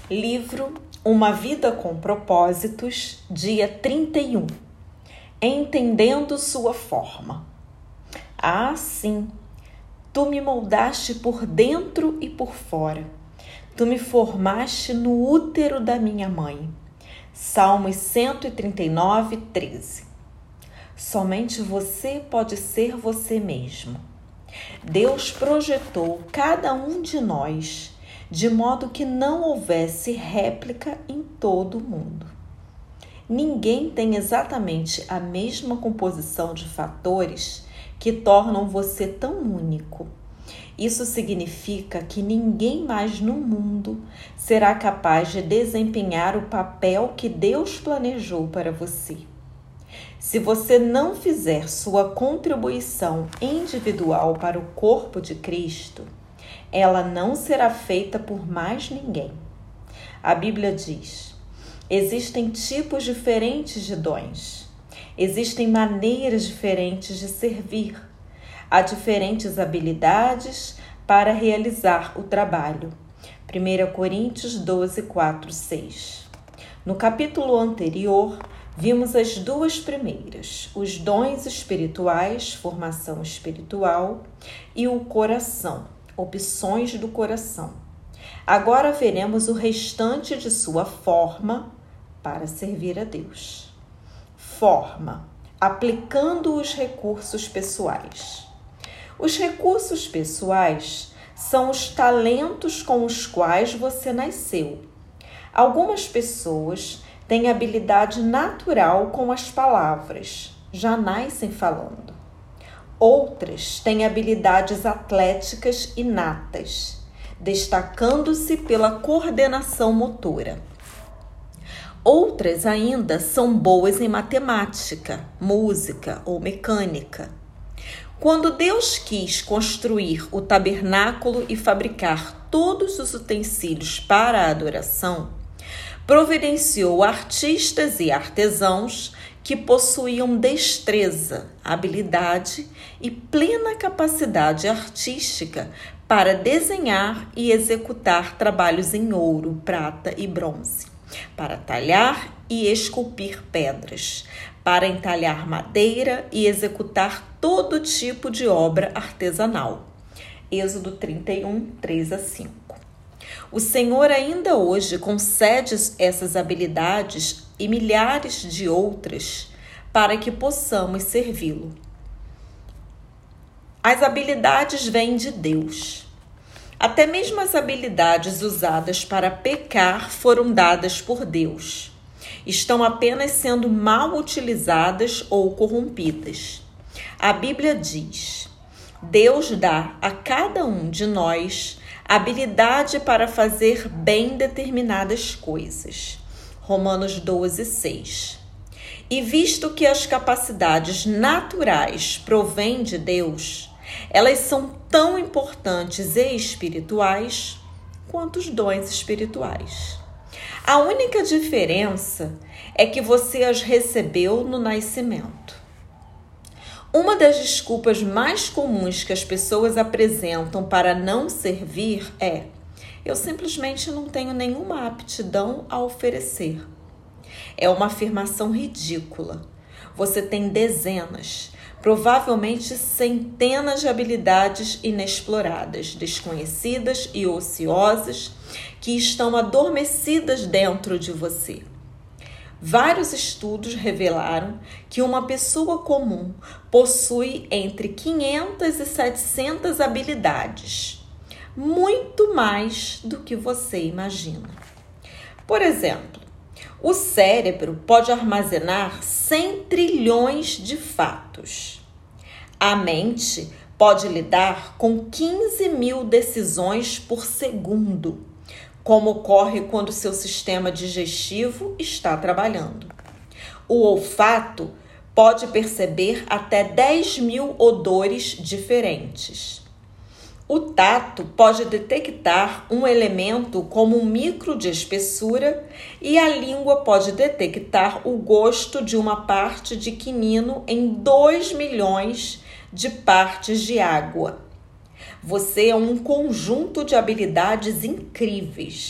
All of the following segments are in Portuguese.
Livro Uma Vida com Propósitos, dia 31. Entendendo sua forma. Ah, sim, tu me moldaste por dentro e por fora. Tu me formaste no útero da minha mãe. Salmos 139, 13. Somente você pode ser você mesmo. Deus projetou cada um de nós de modo que não houvesse réplica em todo o mundo. Ninguém tem exatamente a mesma composição de fatores que tornam você tão único. Isso significa que ninguém mais no mundo será capaz de desempenhar o papel que Deus planejou para você. Se você não fizer sua contribuição individual para o corpo de Cristo, ela não será feita por mais ninguém. A Bíblia diz: existem tipos diferentes de dons, existem maneiras diferentes de servir, há diferentes habilidades para realizar o trabalho. 1 Coríntios 12, 4, 6. No capítulo anterior, vimos as duas primeiras, os dons espirituais, formação espiritual, e o coração, opções do coração. Agora veremos o restante de sua forma para servir a Deus. Forma, aplicando os recursos pessoais. Os recursos pessoais são os talentos com os quais você nasceu. Algumas pessoas têm habilidade natural com as palavras, já nascem falando. Outras têm habilidades atléticas inatas, destacando-se pela coordenação motora. Outras ainda são boas em matemática, música ou mecânica. Quando Deus quis construir o tabernáculo e fabricar todos os utensílios para a adoração, providenciou artistas e artesãos que possuíam destreza, habilidade e plena capacidade artística para desenhar e executar trabalhos em ouro, prata e bronze, para talhar e esculpir pedras, para entalhar madeira e executar todo tipo de obra artesanal. Êxodo 31, 3 a 5. O Senhor ainda hoje concede essas habilidades e milhares de outras para que possamos servi-lo. As habilidades vêm de Deus. Até mesmo as habilidades usadas para pecar foram dadas por Deus. Estão apenas sendo mal utilizadas ou corrompidas. A Bíblia diz: Deus dá a cada um de nós habilidade para fazer bem determinadas coisas. Romanos 12, 6. E visto que as capacidades naturais provêm de Deus, elas são tão importantes e espirituais quanto os dons espirituais. A única diferença é que você as recebeu no nascimento. Uma das desculpas mais comuns que as pessoas apresentam para não servir é: eu simplesmente não tenho nenhuma aptidão a oferecer. É uma afirmação ridícula. Você tem dezenas, provavelmente centenas de habilidades inexploradas, desconhecidas e ociosas que estão adormecidas dentro de você. Vários estudos revelaram que uma pessoa comum possui entre 500 e 700 habilidades, muito mais do que você imagina. Por exemplo, o cérebro pode armazenar 100 trilhões de fatos. A mente pode lidar com 15 mil decisões por segundo, como ocorre quando seu sistema digestivo está trabalhando. O olfato pode perceber até 10 mil odores diferentes. O tato pode detectar um elemento como um micro de espessura e a língua pode detectar o gosto de uma parte de quinino em 2 milhões de partes de água. Você é um conjunto de habilidades incríveis.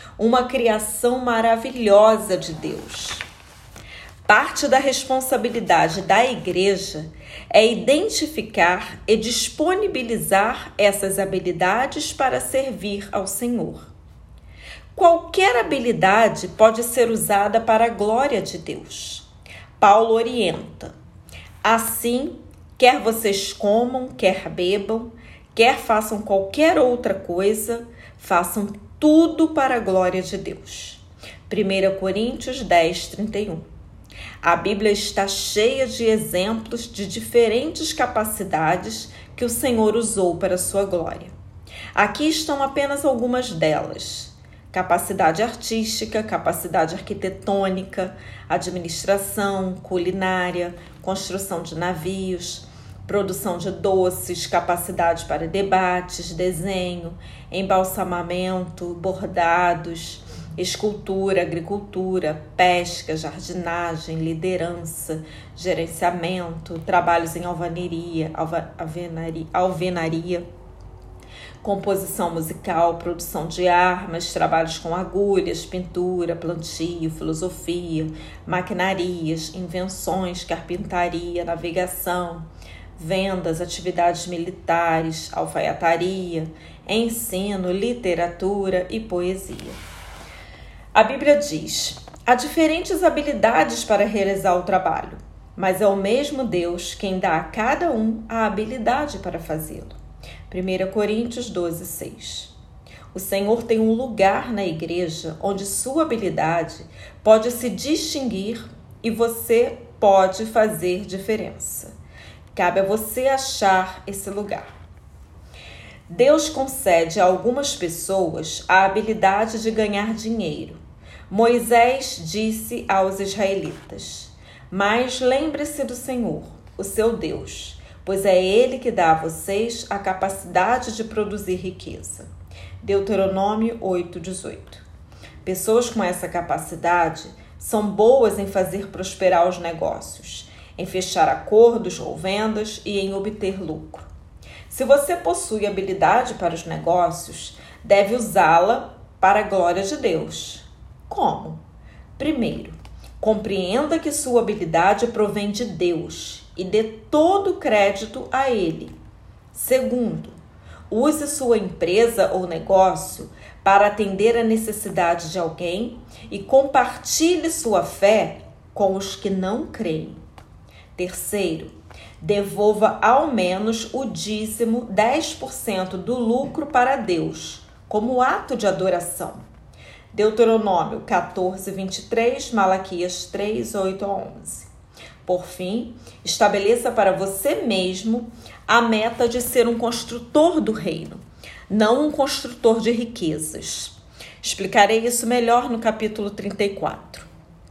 uma criação maravilhosa de Deus. Parte da responsabilidade da igreja é identificar e disponibilizar essas habilidades para servir ao Senhor. Qualquer habilidade pode ser usada para a glória de Deus. Paulo orienta: assim, quer vocês comam, quer bebam, quer façam qualquer outra coisa, façam tudo para a glória de Deus. 1 Coríntios 10, 31. A Bíblia está cheia de exemplos de diferentes capacidades que o Senhor usou para a sua glória. Aqui estão apenas algumas delas: capacidade artística, capacidade arquitetônica, administração, culinária, construção de navios, produção de doces, capacidade para debates, desenho, embalsamamento, bordados, escultura, agricultura, pesca, jardinagem, liderança, gerenciamento, trabalhos em alvenaria, composição musical, produção de armas, trabalhos com agulhas, pintura, plantio, filosofia, maquinarias, invenções, carpintaria, navegação, vendas, atividades militares, alfaiataria, ensino, literatura e poesia. A Bíblia diz: há diferentes habilidades para realizar o trabalho, mas é o mesmo Deus quem dá a cada um a habilidade para fazê-lo. 1 Coríntios 12, 6. O Senhor tem um lugar na igreja onde sua habilidade pode se distinguir e você pode fazer diferença. Cabe a você achar esse lugar. Deus concede a algumas pessoas a habilidade de ganhar dinheiro. Moisés disse aos israelitas: mas lembre-se do Senhor, o seu Deus, pois é Ele que dá a vocês a capacidade de produzir riqueza. Deuteronômio 8, 18. Pessoas com essa capacidade são boas em fazer prosperar os negócios, em fechar acordos ou vendas e em obter lucro. Se você possui habilidade para os negócios, deve usá-la para a glória de Deus. Como? Primeiro, compreenda que sua habilidade provém de Deus e dê todo o crédito a Ele. Segundo, use sua empresa ou negócio para atender a necessidade de alguém e compartilhe sua fé com os que não creem. Terceiro, devolva ao menos o dízimo 10% do lucro para Deus, como ato de adoração. Deuteronômio 14, 23, Malaquias 3, 8 a 11. Por fim, estabeleça para você mesmo a meta de ser um construtor do reino, não um construtor de riquezas. Explicarei isso melhor no capítulo 34.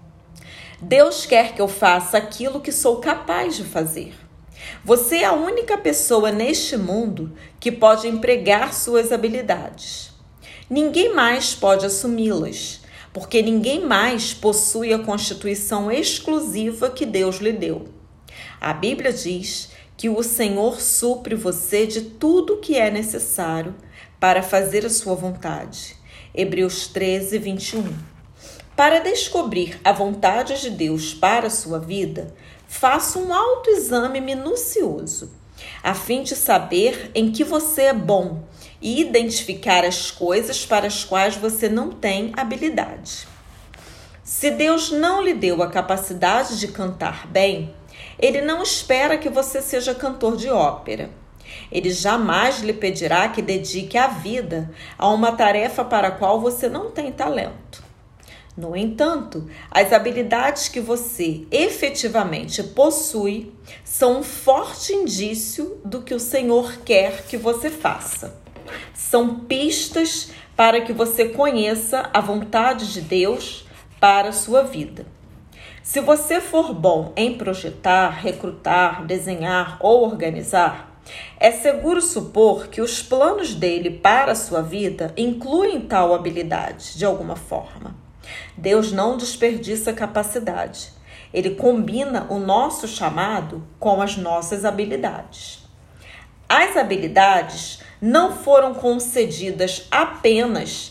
Deus quer que eu faça aquilo que sou capaz de fazer. Você é a única pessoa neste mundo que pode empregar suas habilidades. Ninguém mais pode assumi-las, porque ninguém mais possui a constituição exclusiva que Deus lhe deu. A Bíblia diz que o Senhor supre você de tudo o que é necessário para fazer a sua vontade. Hebreus 13, 21. Para descobrir a vontade de Deus para a sua vida, faça um autoexame minucioso, a fim de saber em que você é bom e identificar as coisas para as quais você não tem habilidade. Se Deus não lhe deu a capacidade de cantar bem, Ele não espera que você seja cantor de ópera. Ele jamais lhe pedirá que dedique a vida a uma tarefa para a qual você não tem talento. No entanto, as habilidades que você efetivamente possui são um forte indício do que o Senhor quer que você faça. São pistas para que você conheça a vontade de Deus para a sua vida. Se você for bom em projetar, recrutar, desenhar ou organizar, é seguro supor que os planos dele para a sua vida incluem tal habilidade, de alguma forma. Deus não desperdiça capacidade. Ele combina o nosso chamado com as nossas habilidades. As habilidades não foram concedidas apenas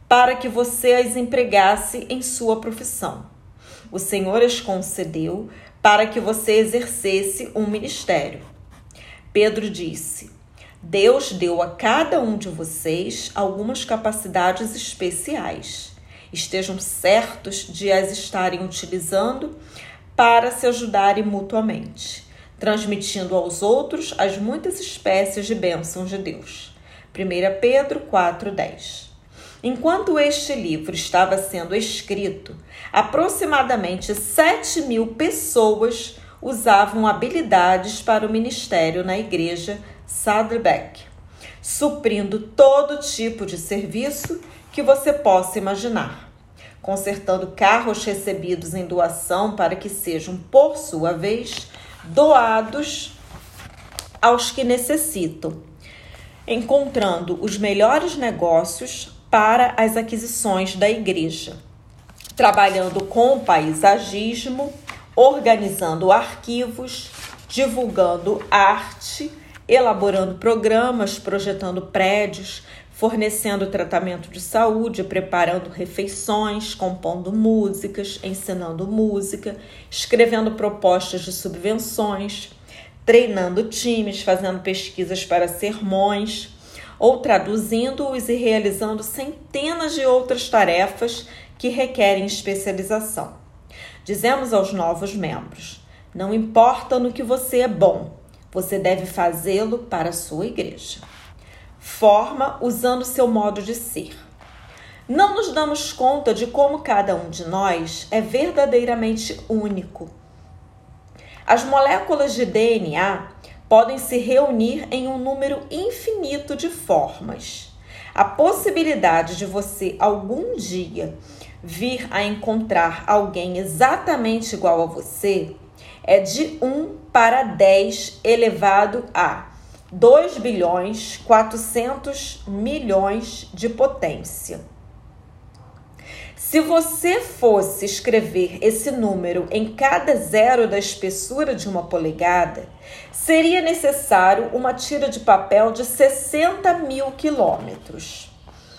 para que você as empregasse em sua profissão. O Senhor as concedeu para que você exercesse um ministério. Pedro disse: Deus deu a cada um de vocês algumas capacidades especiais. Estejam certos de as estarem utilizando para se ajudarem mutuamente, transmitindo aos outros as muitas espécies de bênçãos de Deus. 1 Pedro 4:10. Enquanto este livro estava sendo escrito, aproximadamente 7.000 pessoas usavam habilidades para o ministério na igreja Saddleback, suprindo todo tipo de serviço que você possa imaginar, consertando carros recebidos em doação para que sejam, por sua vez, doados aos que necessitam, encontrando os melhores negócios para as aquisições da igreja, trabalhando com paisagismo, organizando arquivos, divulgando arte, elaborando programas, projetando prédios, fornecendo tratamento de saúde, preparando refeições, compondo músicas, ensinando música, escrevendo propostas de subvenções, treinando times, fazendo pesquisas para sermões, ou traduzindo-os e realizando centenas de outras tarefas que requerem especialização. Dizemos aos novos membros: não importa no que você é bom, você deve fazê-lo para a sua igreja. Forma usando seu modo de ser. Não nos damos conta de como cada um de nós é verdadeiramente único. As moléculas de DNA podem se reunir em um número infinito de formas. A possibilidade de você algum dia vir a encontrar alguém exatamente igual a você é de 1 para 10 elevado a 2.400.000.000 de potência. Se você fosse escrever esse número em cada zero da espessura de uma polegada, seria necessário uma tira de papel de 60.000 quilômetros.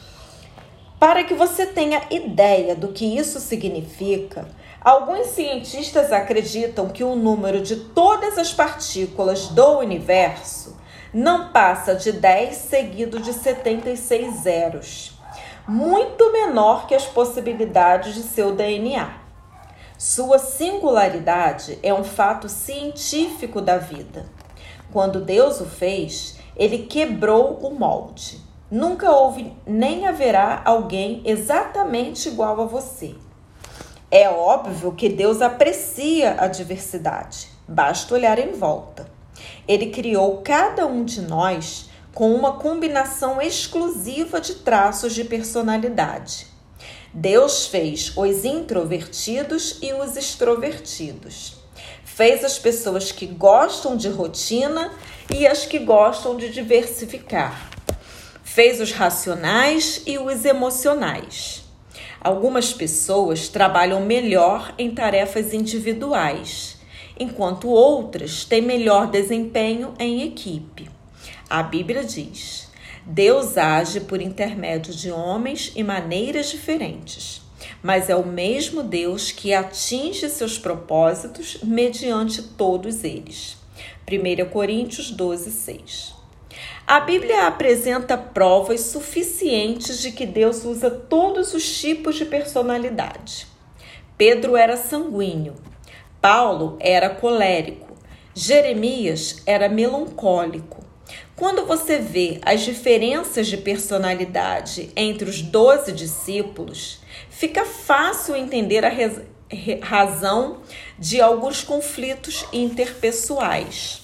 Para que você tenha ideia do que isso significa, alguns cientistas acreditam que o número de todas as partículas do universo não passa de 10 seguido de 76 zeros, muito menor que as possibilidades de seu DNA. Sua singularidade é um fato científico da vida. Quando Deus o fez, ele quebrou o molde. Nunca houve nem haverá alguém exatamente igual a você. É óbvio que Deus aprecia a diversidade. Basta olhar em volta. Ele criou cada um de nós com uma combinação exclusiva de traços de personalidade. Deus fez os introvertidos e os extrovertidos. Fez as pessoas que gostam de rotina e as que gostam de diversificar. Fez os racionais e os emocionais. Algumas pessoas trabalham melhor em tarefas individuais, enquanto outras têm melhor desempenho em equipe. A Bíblia diz: Deus age por intermédio de homens e maneiras diferentes, mas é o mesmo Deus que atinge seus propósitos mediante todos eles. 1 Coríntios 12:6. A Bíblia apresenta provas suficientes de que Deus usa todos os tipos de personalidade. Pedro era sanguíneo, Paulo era colérico, Jeremias era melancólico. Quando você vê as diferenças de personalidade entre os 12 discípulos, fica fácil entender a razão de alguns conflitos interpessoais.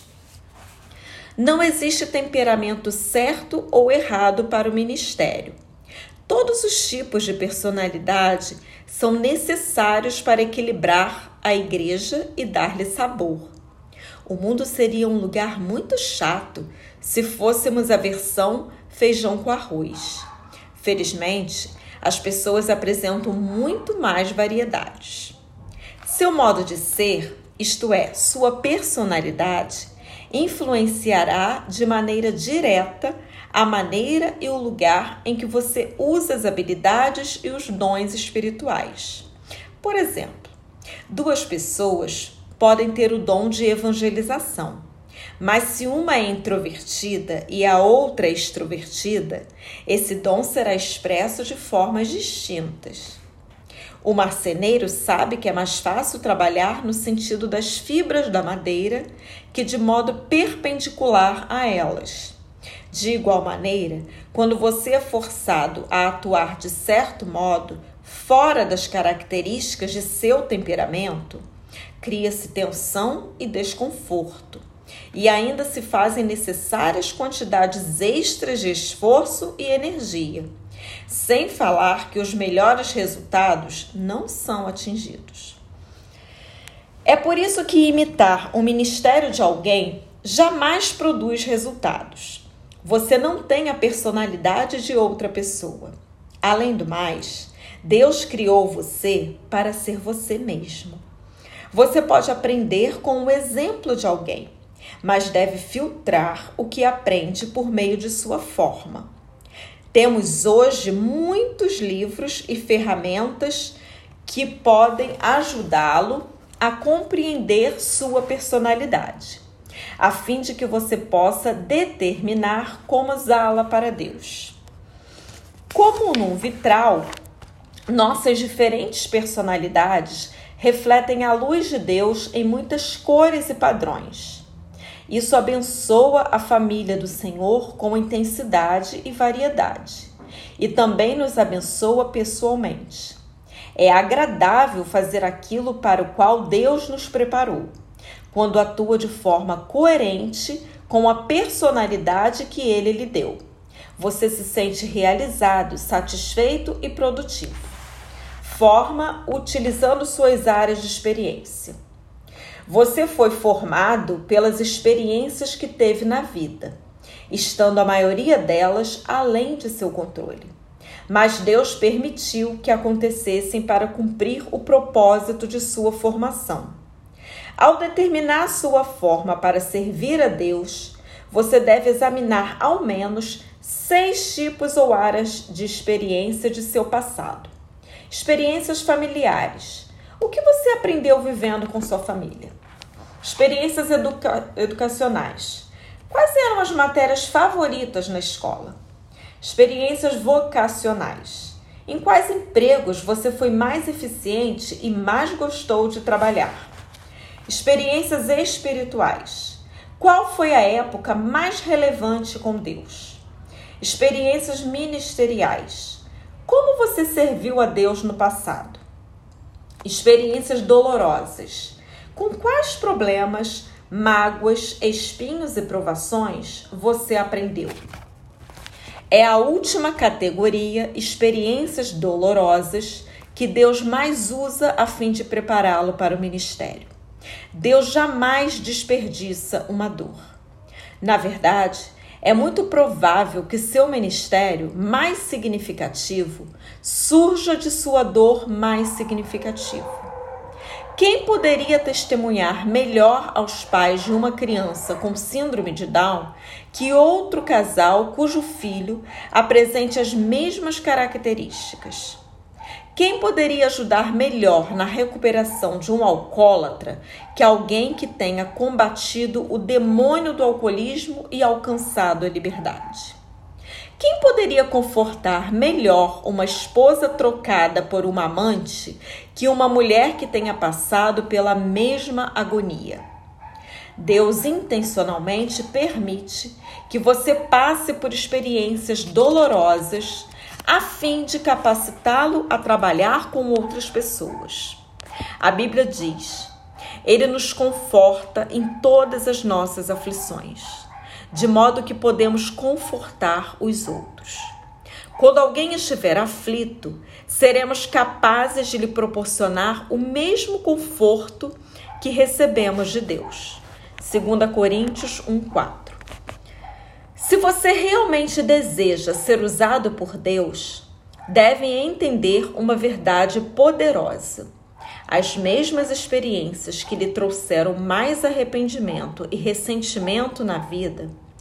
Não existe temperamento certo ou errado para o ministério. Todos os tipos de personalidade são necessários para equilibrar a igreja e dar-lhe sabor. O mundo seria um lugar muito chato se fôssemos a versão feijão com arroz. Felizmente, as pessoas apresentam muito mais variedades. Seu modo de ser, isto é, sua personalidade, influenciará de maneira direta a maneira e o lugar em que você usa as habilidades e os dons espirituais. Por exemplo, 2 pessoas podem ter o dom de evangelização, mas se uma é introvertida e a outra é extrovertida, esse dom será expresso de formas distintas. O marceneiro sabe que é mais fácil trabalhar no sentido das fibras da madeira que de modo perpendicular a elas. De igual maneira, quando você é forçado a atuar de certo modo, fora das características de seu temperamento, cria-se tensão e desconforto, e ainda se fazem necessárias quantidades extras de esforço e energia, sem falar que os melhores resultados não são atingidos. É por isso que imitar o ministério de alguém jamais produz resultados. Você não tem a personalidade de outra pessoa. Além do mais, Deus criou você para ser você mesmo. Você pode aprender com o exemplo de alguém, mas deve filtrar o que aprende por meio de sua forma. Temos hoje muitos livros e ferramentas que podem ajudá-lo a compreender sua personalidade, a fim de que você possa determinar como usá-la para Deus. Como num vitral, nossas diferentes personalidades refletem a luz de Deus em muitas cores e padrões. Isso abençoa a família do Senhor com intensidade e variedade, e também nos abençoa pessoalmente. É agradável fazer aquilo para o qual Deus nos preparou, quando atua de forma coerente com a personalidade que Ele lhe deu. Você se sente realizado, satisfeito e produtivo. Forma utilizando suas áreas de experiência. Você foi formado pelas experiências que teve na vida, estando a maioria delas além de seu controle. Mas Deus permitiu que acontecessem para cumprir o propósito de sua formação. Ao determinar sua forma para servir a Deus, você deve examinar ao menos 6 tipos ou áreas de experiência de seu passado. Experiências familiares. O que você aprendeu vivendo com sua família? Experiências educacionais. Quais eram as matérias favoritas na escola? Experiências vocacionais. Em quais empregos você foi mais eficiente e mais gostou de trabalhar? Experiências espirituais. Qual foi a época mais relevante com Deus? Experiências ministeriais. Como você serviu a Deus no passado? Experiências dolorosas. Com quais problemas, mágoas, espinhos e provações você aprendeu? É a última categoria, experiências dolorosas, que Deus mais usa a fim de prepará-lo para o ministério. Deus jamais desperdiça uma dor. Na verdade, é muito provável que seu ministério mais significativo surja de sua dor mais significativa. Quem poderia testemunhar melhor aos pais de uma criança com síndrome de Down que outro casal cujo filho apresente as mesmas características? Quem poderia ajudar melhor na recuperação de um alcoólatra que alguém que tenha combatido o demônio do alcoolismo e alcançado a liberdade? Quem poderia confortar melhor uma esposa trocada por uma amante que uma mulher que tenha passado pela mesma agonia? Deus intencionalmente permite que você passe por experiências dolorosas a fim de capacitá-lo a trabalhar com outras pessoas. A Bíblia diz: Ele nos conforta em todas as nossas aflições, de modo que podemos confortar os outros. Quando alguém estiver aflito, seremos capazes de lhe proporcionar o mesmo conforto que recebemos de Deus. 2 Coríntios 1:4. Se você realmente deseja ser usado por Deus, deve entender uma verdade poderosa. As mesmas experiências que lhe trouxeram mais arrependimento e ressentimento na vida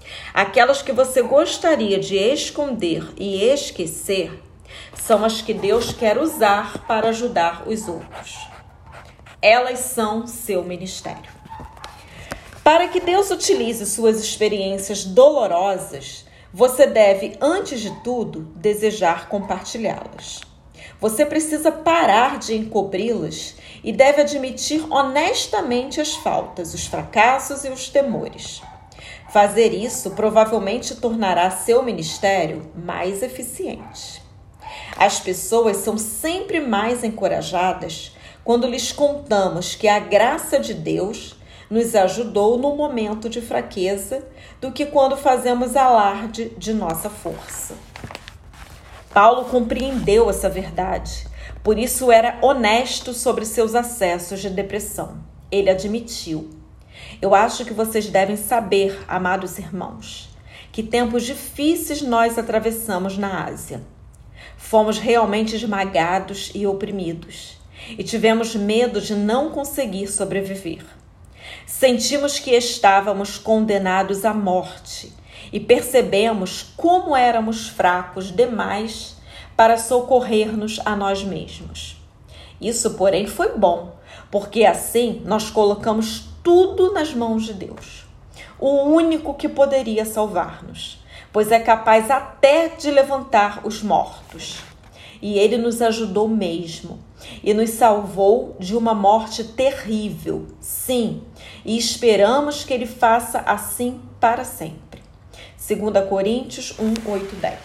Aquelas que você gostaria de esconder e esquecer são as que Deus quer usar para ajudar os outros. Elas são seu ministério. Para que Deus utilize suas experiências dolorosas, você deve, antes de tudo, desejar compartilhá-las. Você precisa parar de encobri-las e deve admitir honestamente as faltas, os fracassos e os temores. Fazer isso provavelmente tornará seu ministério mais eficiente. As pessoas são sempre mais encorajadas quando lhes contamos que a graça de Deus nos ajudou no momento de fraqueza do que quando fazemos alarde de nossa força. Paulo compreendeu essa verdade, por isso era honesto sobre seus acessos de depressão. Ele admitiu: eu acho que vocês devem saber, amados irmãos, que tempos difíceis nós atravessamos na Ásia. Fomos realmente esmagados e oprimidos, e tivemos medo de não conseguir sobreviver. Sentimos que estávamos condenados à morte e percebemos como éramos fracos demais para socorrer-nos a nós mesmos. Isso, porém, foi bom, porque assim nós colocamos tudo nas mãos de Deus, o único que poderia salvar-nos, pois é capaz até de levantar os mortos. E Ele nos ajudou mesmo e nos salvou de uma morte terrível, sim, e esperamos que Ele faça assim para sempre. 2 Coríntios 1, 8, 10.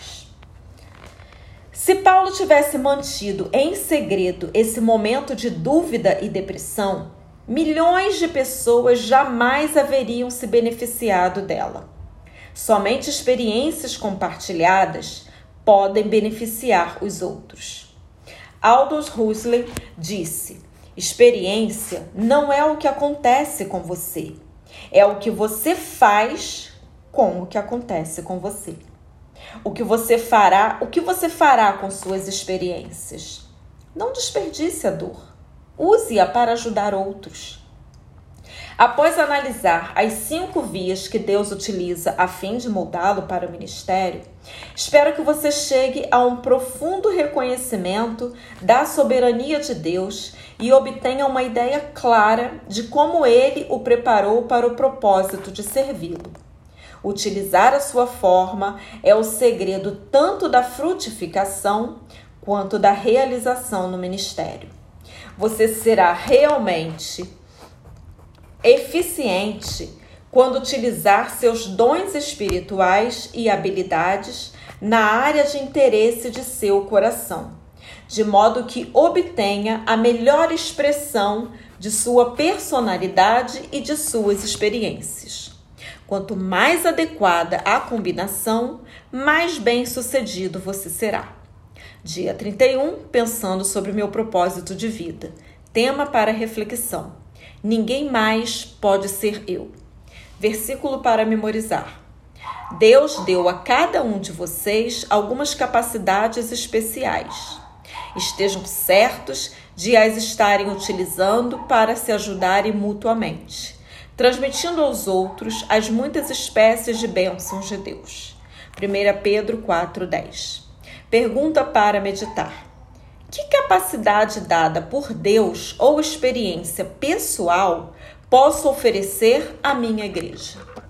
Se Paulo tivesse mantido em segredo esse momento de dúvida e depressão, milhões de pessoas jamais haveriam se beneficiado dela. Somente experiências compartilhadas podem beneficiar os outros. Aldous Huxley disse: experiência não é o que acontece com você, é o que você faz com o que acontece com você. O que você fará com suas experiências? Não desperdice a dor. Use-a para ajudar outros. Após analisar as 5 vias que Deus utiliza a fim de moldá-lo para o ministério, espero que você chegue a um profundo reconhecimento da soberania de Deus e obtenha uma ideia clara de como Ele o preparou para o propósito de servi-lo. Utilizar a sua forma é o segredo tanto da frutificação quanto da realização no ministério. Você será realmente eficiente quando utilizar seus dons espirituais e habilidades na área de interesse de seu coração, de modo que obtenha a melhor expressão de sua personalidade e de suas experiências. Quanto mais adequada a combinação, mais bem-sucedido você será. Dia 31, pensando sobre meu propósito de vida. Tema para reflexão: ninguém mais pode ser eu. Versículo para memorizar. Deus deu a cada um de vocês algumas capacidades especiais. Estejam certos de as estarem utilizando para se ajudarem mutuamente, transmitindo aos outros as muitas espécies de bênçãos de Deus. 1 Pedro 4:10. Pergunta para meditar: que capacidade dada por Deus ou experiência pessoal posso oferecer à minha igreja?